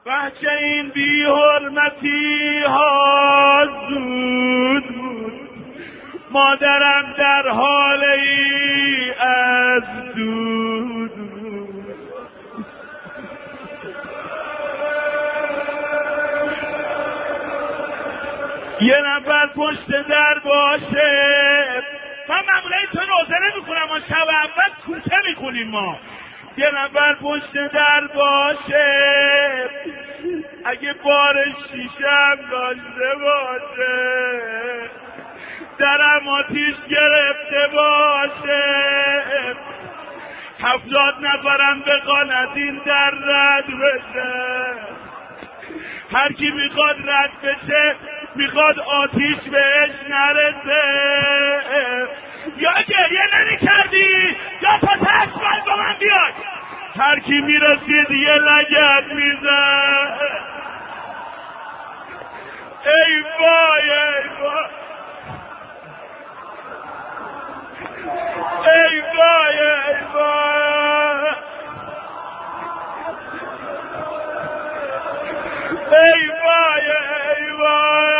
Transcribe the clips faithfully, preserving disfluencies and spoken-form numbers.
بچه این بی حرمتی ها زود بود، مادرم در حال ای از دود. یه نفر پشت در باشه، من معمولا این تو روزه نمیخونم، ما شب اول کوچه میخونیم ما. یه نفر پشت در باشه، اگه بار شیشم داشته باشه، درم آتیش گرفته باشه، هفتاد نفرم بخوان از این در رد بشه. هر کی میخواد رد بشه میخواد آتیش بهش نرسه. یا گریه نمی کردی یا تا تشمال با من بیاد. هر کی میرسید یه لگت میزن. ای وای ای وای ای وای ای وای ای وای ای وای.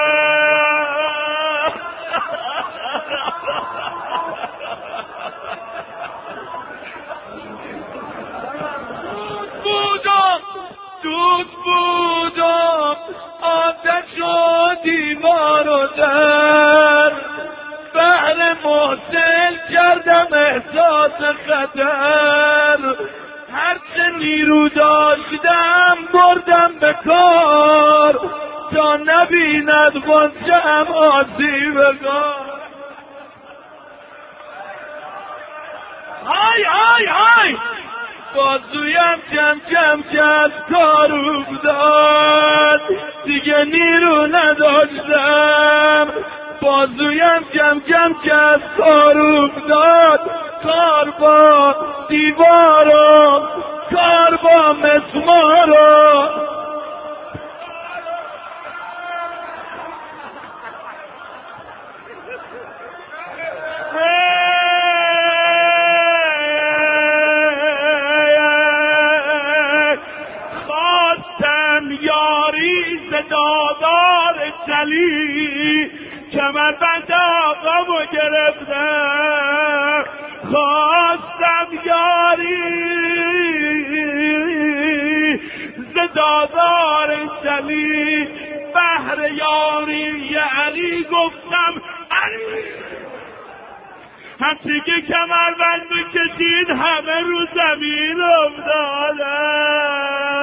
بودم دود بودم آتش و دیوار و در، بحر محسن کردم احساس خطر، هرچه نیرو داشتم بردم به کار، تا نبیند غنچه‌ام آسیبگار. های های های بازویم کم کم که از کار افتاد، دیگه نیرو نداشتم. بازویم کم کم که از کار افتاد، کار با دیوارو، کار با مسمارو. دادار چلی کمر بند آقامو گرفتم، خواستم یاری زدادار چلی، بهر یاری علی گفتم علی. همچی که کمر بند کشید همه رو زمین افتادن.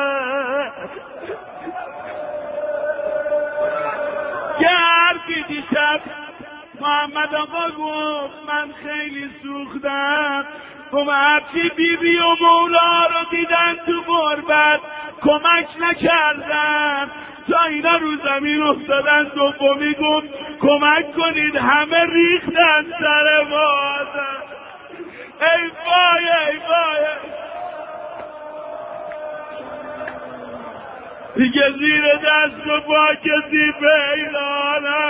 یه حرفی دیشب محمد آقا گفت، من خیلی سوختم. گفت هرچی بی بی و مولا رو دیدن تو غربت کمک نکردن تا اینا رو زمین افتادن. دومی گفت کمک کنید همه ریختن سر مادر. ای وای ای وای دیگه زیر دست و پا کسی پیدا